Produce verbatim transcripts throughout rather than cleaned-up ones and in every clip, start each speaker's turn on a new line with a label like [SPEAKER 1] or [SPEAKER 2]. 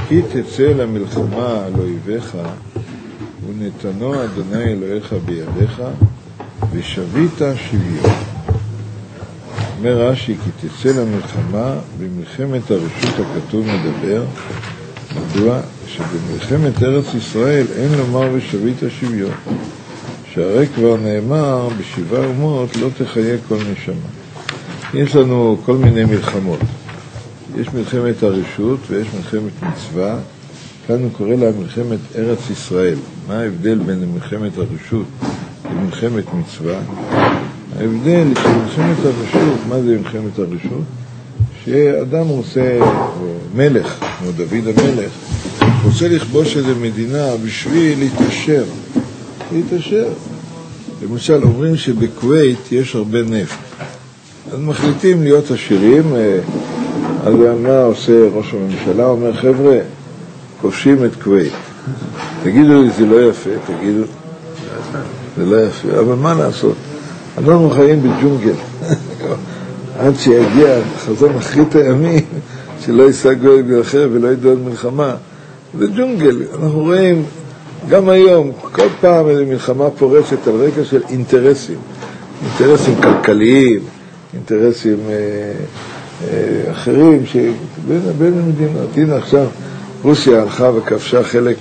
[SPEAKER 1] כי תצא למלחמה על אויביך, ונתנו אדוני אלוהיך בידיך, ושבית שביו. אומר רש"י, כי תצא למלחמה, במלחמת הרשות הכתוב מדבר, מדוע? שבמלחמת ארץ ישראל אין לומר ושבית שביו, שהרי כבר נאמר בשבעה אומות לא תחיה כל נשמה. יש לנו כל מיני מלחמות. יש מלחמת הרשות ויש מלחמת מצווה. כאן הוא קורא לה מלחמת ארץ ישראל. מה ההבדל בין מלחמת הרשות למלחמת מצווה? ההבדל שמלחמת הרשות, מה זה מלחמת הרשות? שאדם רוצה, מלך, כמו דוד המלך, רוצה לכבוש איזו מדינה בשביל להתעשר. להתעשר. למשל, אומרים שבכווית יש הרבה נפט. אז מחליטים להיות עשירים. אז מה עושה ראש הממשלה? אומר, חבר'ה, כובשים את כווית. תגידו לי, זה לא יפה, תגידו, זה לא יפה, אבל מה לעשות? אנחנו חיים בג'ונגל. עד שיגיע חזון אחרית הימים, שלא יישא גוי באחר ולא ידעו עוד מלחמה. זה ג'ונגל. אנחנו רואים גם היום, כל פעם איזו מלחמה פורשת על רקע של אינטרסים. אינטרסים כלכליים, אינטרסים אה, אה, אחרים, שבין בין המדינות. הנה עכשיו, רוסיה הלכה וכבשה חלק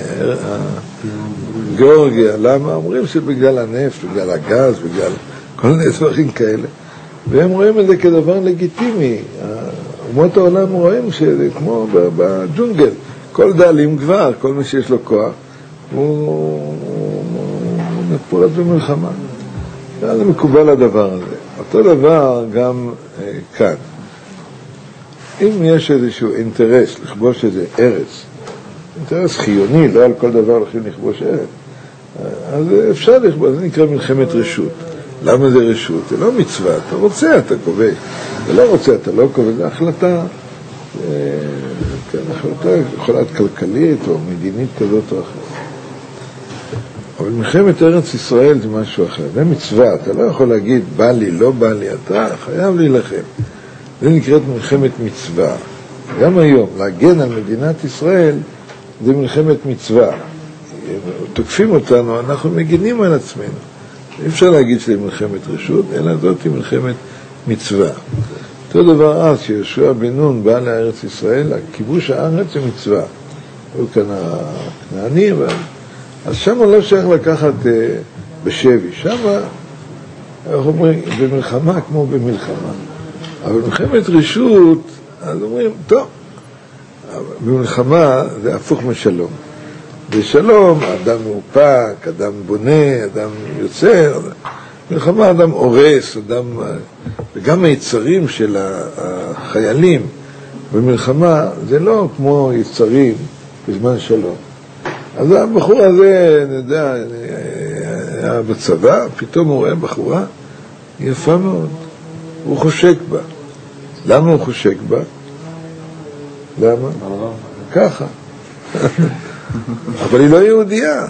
[SPEAKER 1] מהגיאורגיה. למה? אומרים שבגלל הנפט, בגלל הגז, בגלל כל מיני דברים כאלה. והם רואים את זה כדבר לגיטימי. אומות העולם רואים שזה כמו בג'ונגל. כל דלים כבר, כל מי שיש לו כוח, הוא נפולת במלחמה. זה מקובל הדבר הזה. אותו דבר גם אה, כאן. אם יש איזשהו אינטרס לכבוש איזה ארץ, אינטרס חיוני, לא על כל דבר הולכים לכבוש ארץ, אז אפשר לכבוש, זה נקרא מלחמת רשות. למה זה רשות? זה לא מצווה, אתה רוצה, אתה כובש. אתה לא רוצה, אתה לא כובש. זה החלטה, אה, כן, החלטה יכולה להיות כלכלית או מדינית כזאת או אחרת. אבל מלחמת ארץ ישראל זה משהו אחר. זה מצווה, אתה לא יכול להגיד בא לי, לא בא לי, אתה חייב להילחם. זה נקראת מלחמת מצווה. גם היום, להגן על מדינת ישראל זה מלחמת מצווה. תוקפים אותנו, אנחנו מגנים על עצמנו. אי אפשר להגיד שזה מלחמת רשות, אלא זאת היא מלחמת מצווה. אותו דבר אז, שיהושע בן נון בא לארץ ישראל, כיבוש הארץ זה מצווה. הוא כאן הכנעני, אבל... אז שם לא שייך לקחת uh, בשבי. שם, אנחנו אומרים, במלחמה כמו במלחמה. אבל במלחמת רשות, אז אומרים, טוב, במלחמה זה הפוך משלום. בשלום, אדם מאופק, אדם בונה, אדם יוצר. במלחמה אדם הורס, אדם... וגם היצרים של החיילים במלחמה, זה לא כמו יצרים בזמן שלום. אז הבחור הזה, נדע, היה בצבא, פתאום הוא רואה בחורה יפה מאוד. הוא חושק בה. למה הוא חושק בה? למה? ככה. אבל היא לא יהודייה.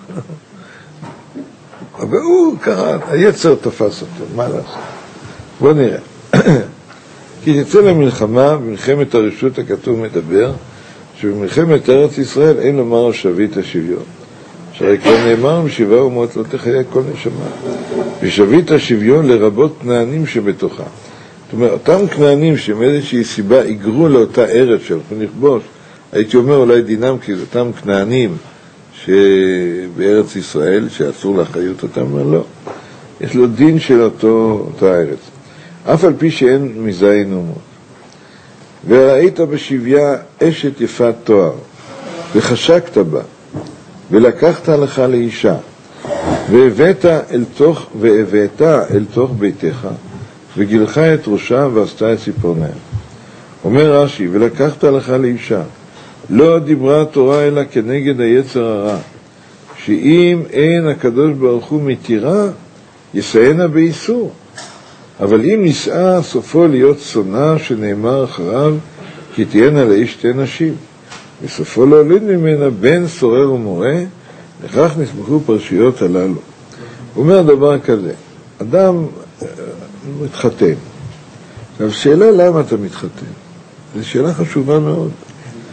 [SPEAKER 1] אבל הוא ככה, היצר תפס אותו, מה לעשות? בוא נראה. כי תצא למלחמה, במלחמת הרשות הכתוב מדבר, שבמלחמת ארץ ישראל אין לומר שביט השוויון. שהרי כבר נאמר משבעה אומות לא תחיה כל נשמה. ושביט השוויון לרבות כנענים שבתוכה. זאת אומרת, אותם כנענים שמאיזושהי סיבה יגרו לאותה ארץ שהלכו לכבוש, הייתי אומר אולי דינם כי זה אותם כנענים שבארץ ישראל שאסור לאחריות אותם, אבל לא. יש לו דין של אותו, אותה ארץ. אף על פי שאין מזיין אומות. וראית בשביה אשת יפת תואר, וחשקת בה, ולקחת לך לאישה, והבאת אל תוך, והבאת אל תוך ביתך, וגילך את ראשה ועשתה את ציפורניה. אומר רש"י, ולקחת לך לאישה, לא דיברה התורה אלא כנגד היצר הרע, שאם אין הקדוש ברוך הוא מתירה, יסיינה באיסור. אבל אם נישאה סופו להיות שונא שנאמר אחריו, כי תהיינה לאיש שתי נשים, וסופו להוליד ממנה בן סורר ומורה, לכך נסמכו פרשיות הללו. הוא אומר דבר כזה, אדם מתחתן. עכשיו, שאלה למה אתה מתחתן? זו שאלה חשובה מאוד.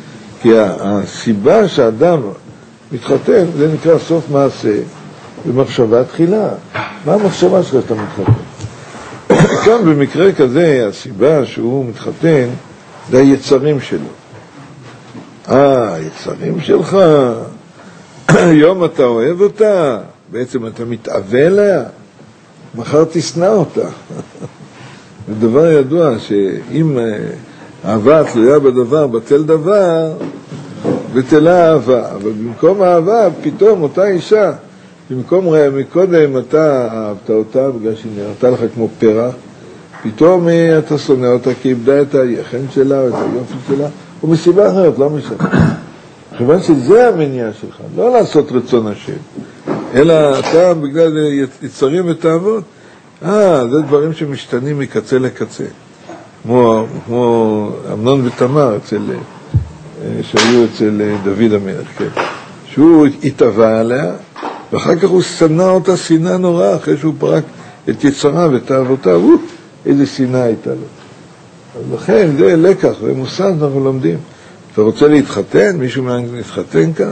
[SPEAKER 1] כי הסיבה שאדם מתחתן, זה נקרא סוף מעשה, במחשבה תחילה. מה המחשבה שלך שאתה מתחתן? כאן במקרה כזה, הסיבה שהוא מתחתן, זה היצרים שלו. אה, היצרים שלך, היום אתה אוהב אותה, בעצם אתה מתאווה לה, מחר תשנא אותה. זה דבר ידוע שאם אהבה תלויה בדבר, בטל דבר, בטלה אהבה. אבל במקום אהבה, פתאום אותה אישה, במקום מקודם אתה אהבת אותה, בגלל שהיא נראתה לך כמו פרח, פתאום אתה שונא אותה כי איבדה את היחן שלה או את היופי שלה, או מסיבה אחרת, לא משנה. כיוון שזה המניע שלך, לא לעשות רצון השם, אלא אתה בגלל יצרים ותאוות, אה, זה דברים שמשתנים מקצה לקצה. כמו, כמו אמנון ותמר אצל, שהיו אצל דוד המלך, כן. שהוא התאווה עליה, ואחר כך הוא שנא אותה שנאה נוראה, אחרי שהוא פרק את יצריו ותאוותיו, איזה שנאה הייתה לו. אז לכן זה לקח, זה מוסד אנחנו לומדים. אתה רוצה להתחתן? מישהו מהאנגל להתחתן כאן?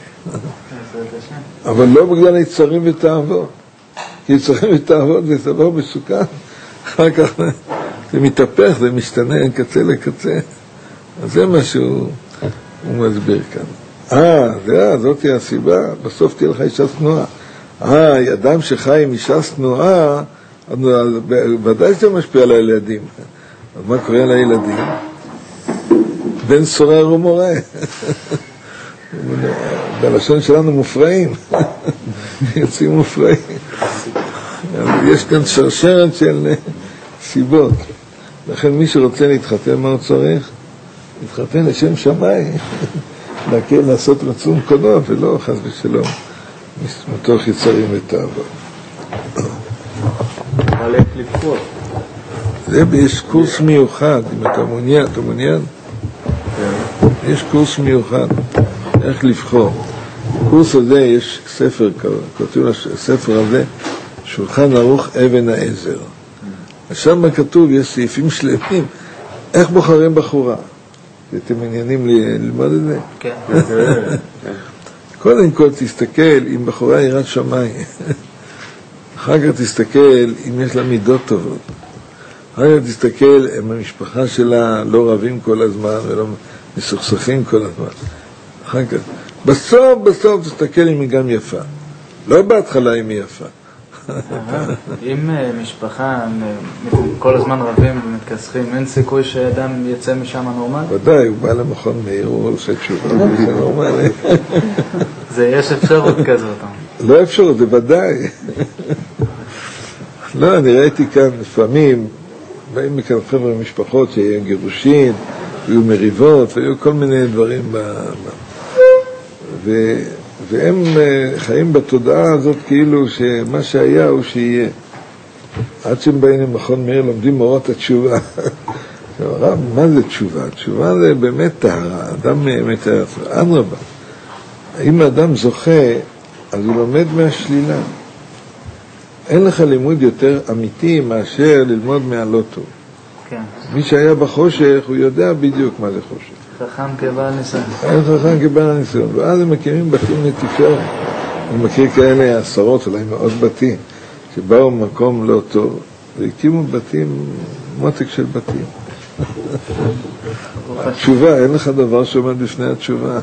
[SPEAKER 1] אבל לא בגלל יצרים ותאוות. כי יצרים ותאוות זה דבר מסוכן. אחר כך זה מתהפך, זה משתנה קצה לקצה. אז זה מה שהוא מסביר כאן. אה, זה, זאת היא הסיבה, בסוף תהיה לך אישה שנואה. אה, אדם שחי עם אישה שנואה, ודאי שזה משפיע על הילדים. אז מה קורה לילדים? בן סורר ומורה. בלשון שלנו מופרעים. יוצאים מופרעים. יש כאן שרשרת של סיבות. לכן מי שרוצה להתחתן, מה הוא צריך? להתחתן לשם שמיים. לעשות רצון קונו, ולא חס ושלום. מתוך יצרים ותאוות.
[SPEAKER 2] אבל איך לבחור?
[SPEAKER 1] זה יש קורס מיוחד, אם אתה מעוניין, אתה מעוניין? יש קורס מיוחד, איך לבחור. בקורס הזה יש ספר, כתוב הספר הזה, שולחן ערוך אבן העזר. שם כתוב, יש סעיפים שלמים, איך בוחרים בחורה. אתם מעניינים ללמוד את זה?
[SPEAKER 2] כן.
[SPEAKER 1] קודם כל תסתכל אם בחורה יראת שמיים. אחר כך תסתכל אם יש לה מידות טובות. אחר כך תסתכל אם המשפחה שלה לא רבים כל הזמן ולא מסוכסכים כל הזמן. אחר כך, בסוף בסוף תסתכל אם היא גם יפה. לא בהתחלה אם היא יפה.
[SPEAKER 2] אם משפחה כל הזמן רבים ומתכסחים, אין סיכוי שאדם יצא משם נורמלי?
[SPEAKER 1] ודאי, הוא בא למכון מאיר, הוא עושה תשובה, זה נורמלי.
[SPEAKER 2] זה יש אפשרות כזאת.
[SPEAKER 1] לא אפשרות, זה ודאי. לא, אני ראיתי כאן לפעמים, באים מכאן חבר'ה משפחות שהיו גירושין, היו מריבות, והיו כל מיני דברים ב... ו... והם חיים בתודעה הזאת כאילו שמה שהיה הוא שיהיה. עד שהם באים למכון מאיר לומדים מורות התשובה. הרב, מה זה תשובה? תשובה זה באמת טהרה, אדם מתאר, אדרבה. אם האדם זוכה, אז הוא לומד מהשלילה. אין לך לימוד יותר אמיתי מאשר ללמוד מהלא טוב.
[SPEAKER 2] כן.
[SPEAKER 1] מי שהיה בחושך, הוא יודע בדיוק מה זה חושך.
[SPEAKER 2] חכם כבעל ניסיון.
[SPEAKER 1] אין חכם כבעל ניסיון. ואז הם מכירים בתים לתפארת. אני מכיר כאלה עשרות, אולי מאות בתים, שבאו במקום לא טוב, והקימו בתים, מותק של בתים. התשובה, אין לך דבר שעומד בפני התשובה.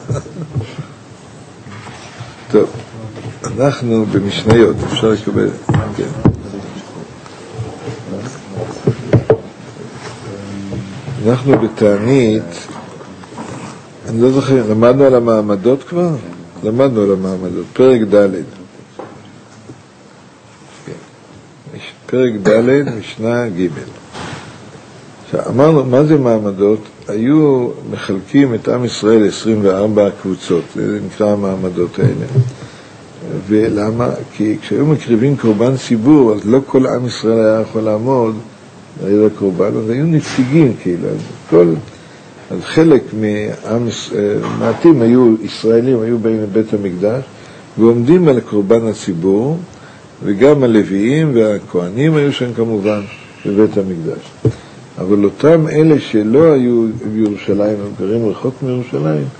[SPEAKER 1] טוב, אנחנו במשניות, אפשר לקבל, כן. אנחנו בתענית, אני לא זוכר, למדנו על המעמדות כבר? למדנו על המעמדות, פרק ד'. פרק ד', משנה ג'. עכשיו, אמרנו, מה זה מעמדות? היו מחלקים את עם ישראל עשרים וארבע קבוצות, זה נקרא המעמדות האלה. ולמה? כי כשהיו מקריבים קורבן ציבור, אז לא כל עם ישראל היה יכול לעמוד לעיר הקורבן, אז היו נציגים כאילו. כל, אז חלק מעם, מעטים היו ישראלים, היו באים לבית המקדש, ועומדים על קורבן הציבור, וגם הלוויים והכהנים היו שם כמובן בבית המקדש. אבל אותם אלה שלא היו בירושלים, הם גרים רחוק מירושלים,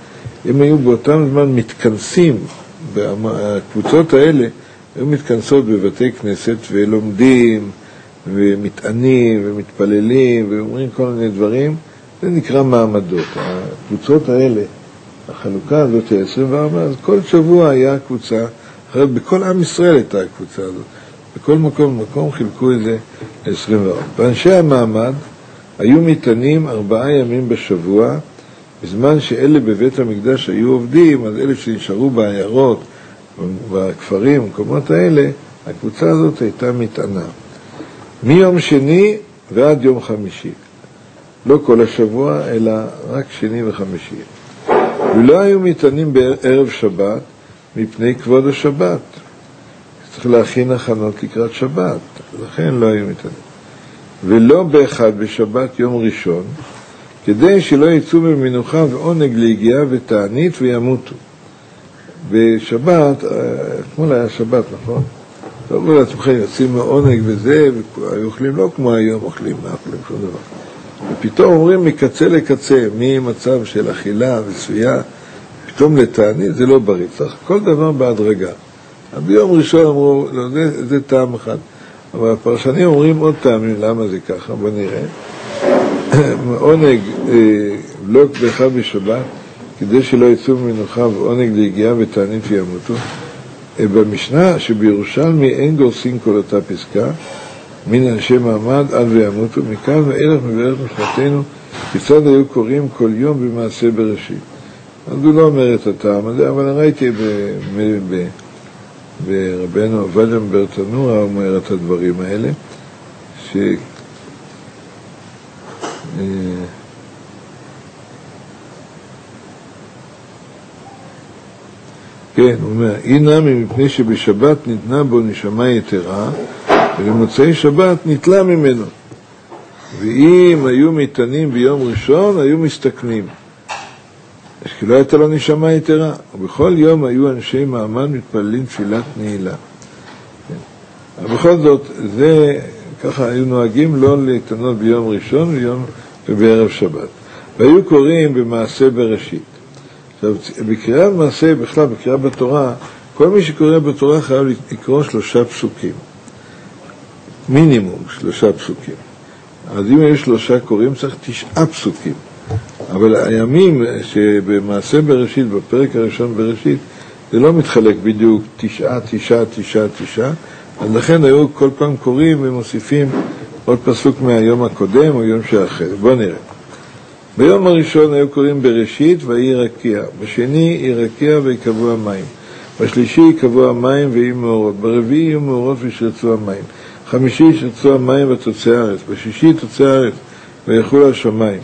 [SPEAKER 1] הם היו באותם זמן מתכנסים, הקבוצות האלה היו מתכנסות בבתי כנסת ולומדים ומתענים ומתפללים ואומרים כל מיני דברים, זה נקרא מעמדות. הקבוצות האלה, החלוקה הזאת, ה-עשרים וארבע, אז כל שבוע היה קבוצה, אחרת בכל עם ישראל הייתה הקבוצה הזאת. בכל מקום ומקום חילקו את זה ל-עשרים וארבע. ואנשי המעמד היו מתענים ארבעה ימים בשבוע, בזמן שאלה בבית המקדש היו עובדים, אז אלה שנשארו בעיירות, בכפרים, במקומות האלה, הקבוצה הזאת הייתה מתענה. מיום שני ועד יום חמישי. לא כל השבוע, אלא רק שני וחמישי. ולא היו מתענים בערב שבת, מפני כבוד השבת. צריך להכין הכנות לקראת שבת, לכן לא היו מתענים. ולא באחד בשבת יום ראשון, כדי שלא יצאו במנוחה ועונג ליגיעה ותענית וימותו. בשבת, אתמול היה שבת, נכון? טוב, לעצמכם יוצאים מעונג וזה, והיו אוכלים לא כמו היום אוכלים, לא אוכלים שום דבר. ופתאום אומרים מקצה לקצה, ממצב של אכילה וסבייה, פתאום לתענית, זה לא בריא, צריך כל דבר בהדרגה. ביום ראשון אמרו, לא, זה, זה טעם אחד. אבל הפרשנים אומרים עוד טעמים, למה זה ככה? בוא נראה. עונג לא באחד בשבת, כדי שלא יצאו ממנוחה ועונג ליגיעה ותענית וימותו. במשנה שבירושלמי אין גורסים כל אותה פסקה, מן אנשי מעמד עד וימותו, מכאן ואילך מבארת משנתנו, כיצד היו קוראים כל יום במעשה בראשית. אז הוא לא אומר את הטעם הזה, אבל ראיתי ברבנו עובדיה מברטנורה, הוא אומר את הדברים האלה, ש... כן, הוא אומר, הנה מפני שבשבת ניתנה בו נשמה יתרה, ולמוצאי שבת נתלה ממנו. ואם היו מתענים ביום ראשון, היו מסתכנים. אז כי לא הייתה לו נשמה יתרה. ובכל יום היו אנשי מעמד מתפללים תפילת נעילה. כן. אבל בכל זאת, זה, ככה היו נוהגים לא להתענות ביום ראשון ויום, ובערב שבת. והיו קוראים במעשה בראשית. עכשיו, בקריאה במעשה, בכלל, בקריאה בתורה, כל מי שקורא בתורה חייב לקרוא שלושה פסוקים. מינימום שלושה פסוקים. אז אם יש שלושה קוראים, צריך תשעה פסוקים. אבל הימים שבמעשה בראשית, בפרק הראשון בראשית, זה לא מתחלק בדיוק תשעה, תשעה, תשעה, תשעה. אז לכן היו כל פעם קוראים ומוסיפים עוד פסוק מהיום הקודם או יום שאחר. בוא נראה. ביום הראשון היו קוראים בראשית ויהי רקיע, בשני יהי רקיע ויקבעו המים, בשלישי יקבעו המים ויהיו מאורות, ברביעי יהיו מאורות וישרצו המים, חמישי ישרצו המים ותוצא הארץ, בשישי תוצא הארץ ויחול השמיים.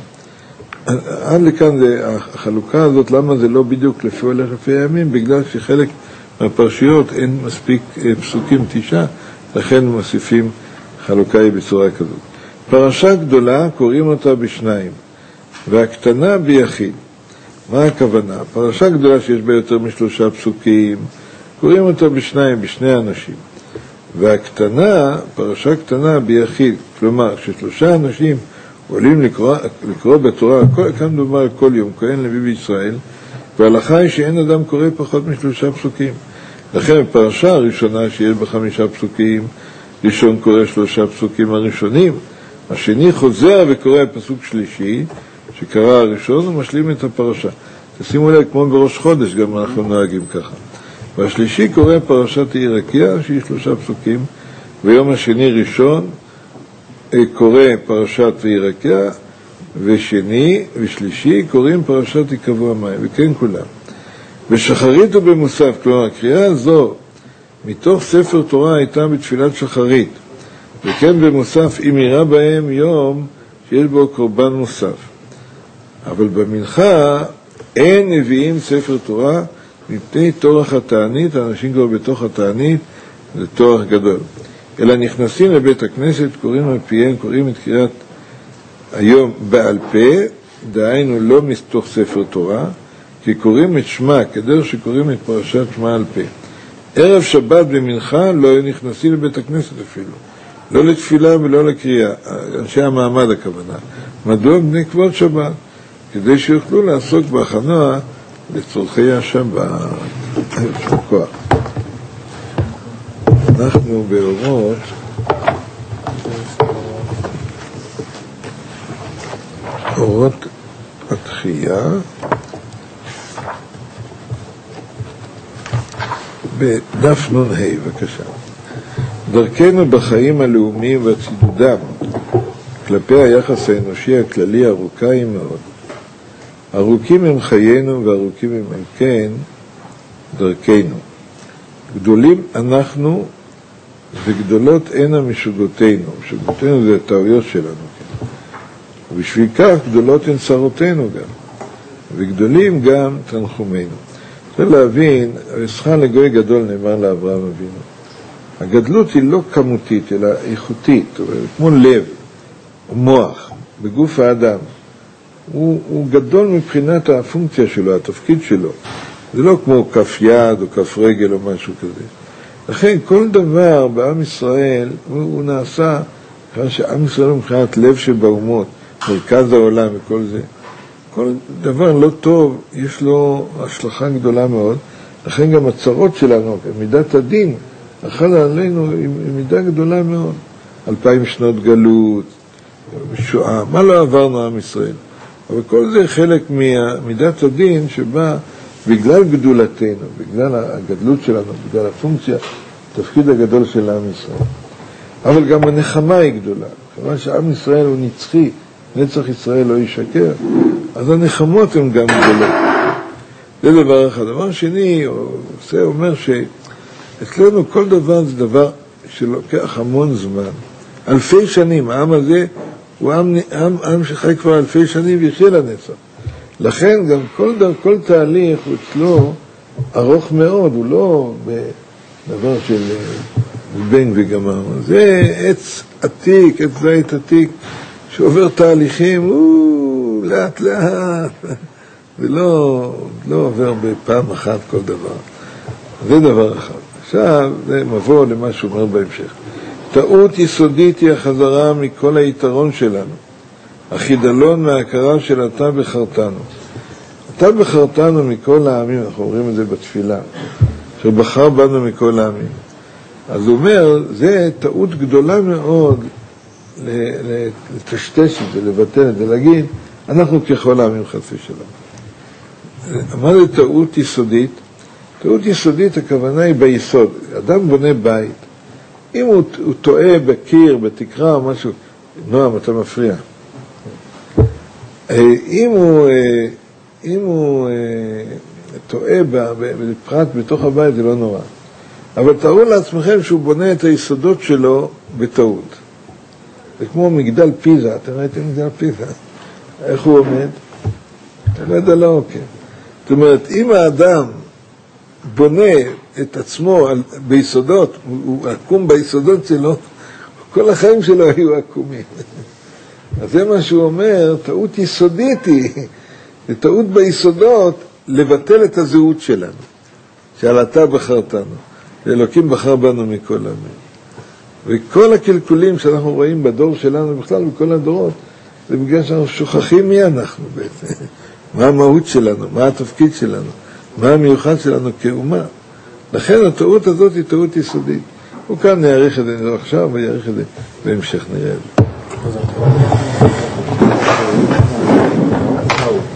[SPEAKER 1] עד לכאן זה, החלוקה הזאת, למה זה לא בדיוק לפי הולך לפי הימים? בגלל שחלק מהפרשיות אין מספיק פסוקים תשעה, לכן מוסיפים חלוקה היא בצורה כזאת. פרשה גדולה קוראים אותה בשניים, והקטנה ביחיד. מה הכוונה? פרשה גדולה שיש בה יותר משלושה פסוקים, קוראים אותה בשניים, בשני אנשים. והקטנה, פרשה קטנה ביחיד, כלומר, כששלושה אנשים עולים לקרוא, לקרוא בתורה, כאן מדובר על כל יום, כהן לוי בישראל, וההלכה היא שאין אדם קורא פחות משלושה פסוקים. לכן הפרשה הראשונה שיש בה חמישה פסוקים, ראשון קורא שלושה פסוקים הראשונים, השני חוזר וקורא פסוק שלישי, שקרא הראשון ומשלים את הפרשה. תשימו לב, כמו בראש חודש גם אנחנו נוהגים ככה. והשלישי קורא פרשת יהי רקיע, שהיא שלושה פסוקים, ויום השני ראשון קורא פרשת יהי רקיע, ושני ושלישי קוראים פרשת יקבעו המים, וכן כולם. בשחרית ובמוסף, כלומר, הקריאה הזו מתוך ספר תורה הייתה בתפילת שחרית, וכן במוסף אם יראה בהם יום שיש בו קורבן מוסף. אבל במנחה אין נביאים ספר תורה מפני תורך התענית, האנשים כבר בתוך התענית, זה תורך גדול. אלא נכנסים לבית הכנסת, קוראים על פיהם, קוראים את קריאת היום בעל פה, דהיינו לא מתוך ספר תורה, כי קוראים את שמה, כדרך שקוראים את פרשת שמה על פה. ערב שבת במנחה לא היו נכנסים לבית הכנסת אפילו. לא לתפילה ולא לקריאה, אנשי המעמד הכוונה. מדוע בני כבוד שבת? כדי שיוכלו לעסוק בהכנה לצורכי השבת, כוח. אנחנו באורות אורות התחייה בדף נון ה', בבקשה. דרכנו בחיים הלאומיים והצידודם כלפי היחס האנושי הכללי ארוכה היא מאוד. ארוכים הם חיינו וארוכים הם על כן דרכנו. גדולים אנחנו וגדולות הנה משוגותינו. משוגותינו זה הטעויות שלנו. כן. ובשביל כך גדולות הן צרותינו גם. וגדולים גם תנחומינו. צריך להבין, שכר לגוי גדול נאמר לאברהם אבינו. הגדלות היא לא כמותית, אלא איכותית, כמו לב או מוח בגוף האדם. הוא, הוא גדול מבחינת הפונקציה שלו, התפקיד שלו. זה לא כמו כף יד או כף רגל או משהו כזה. לכן כל דבר בעם ישראל הוא, הוא נעשה, כיוון שעם ישראל הוא מבחינת לב שבאומות, מרכז העולם וכל זה. כל דבר לא טוב, יש לו השלכה גדולה מאוד. לכן גם הצרות שלנו, מידת הדין, החל עלינו היא מידה גדולה מאוד. אלפיים שנות גלות, שואה, מה לא עברנו עם ישראל? אבל כל זה חלק ממידת הדין שבא בגלל גדולתנו, בגלל הגדלות שלנו, בגלל הפונקציה, התפקיד הגדול של עם ישראל. אבל גם הנחמה היא גדולה. כיוון שעם ישראל הוא נצחי, נצח ישראל לא ישקר, אז הנחמות הן גם גדולות. זה דבר אחד. דבר שני, זה אומר שאצלנו כל דבר זה דבר שלוקח המון זמן. אלפי שנים, העם הזה הוא עם, עם, עם שחי כבר אלפי שנים ויחיה לנצח. לכן גם כל, כל תהליך הוא אצלו ארוך מאוד, הוא לא בדבר של בן וגמר. זה עץ עתיק, עץ זית עתיק, שעובר תהליכים, הוא לאט לאט, ולא לא עובר בפעם אחת כל דבר. זה דבר אחד. עכשיו זה מבוא למה שאומר בהמשך. טעות יסודית היא החזרה מכל היתרון שלנו. החידלון מההכרה של אתה בחרתנו. אתה בחרתנו מכל העמים, אנחנו אומרים את זה בתפילה, שבחר בנו מכל העמים. אז הוא אומר, זה טעות גדולה מאוד לטשטש את זה, לבטל את זה, להגיד, אנחנו ככל העמים חצי שלנו. מה זה טעות יסודית? טעות יסודית, הכוונה היא ביסוד. אדם בונה בית. אם הוא, הוא טועה בקיר, בתקרה או משהו, נועם, אתה מפריע. אם הוא, אם הוא טועה בפרט בתוך הבית, זה לא נורא. אבל תראו לעצמכם שהוא בונה את היסודות שלו בטעות. זה כמו מגדל פיזה, אתם ראיתם מגדל פיזה? איך הוא עומד? עומד על האוקר. זאת אומרת, אם האדם בונה את עצמו ביסודות, הוא עקום ביסודות שלו, כל החיים שלו היו עקומים. אז זה מה שהוא אומר, טעות יסודית היא, זה טעות ביסודות לבטל את הזהות שלנו, שעל אתה בחרתנו, ואלוקים בחר בנו מכל העמים. וכל הקלקולים שאנחנו רואים בדור שלנו, בכלל בכל הדורות, זה בגלל שאנחנו שוכחים מי אנחנו בעצם, מה המהות שלנו, מה התפקיד שלנו, מה המיוחד שלנו כאומה. לכן הטעות הזאת היא טעות יסודית. הוא כאן יעריך את זה עכשיו ויעריך את זה בהמשך, נראה את זה.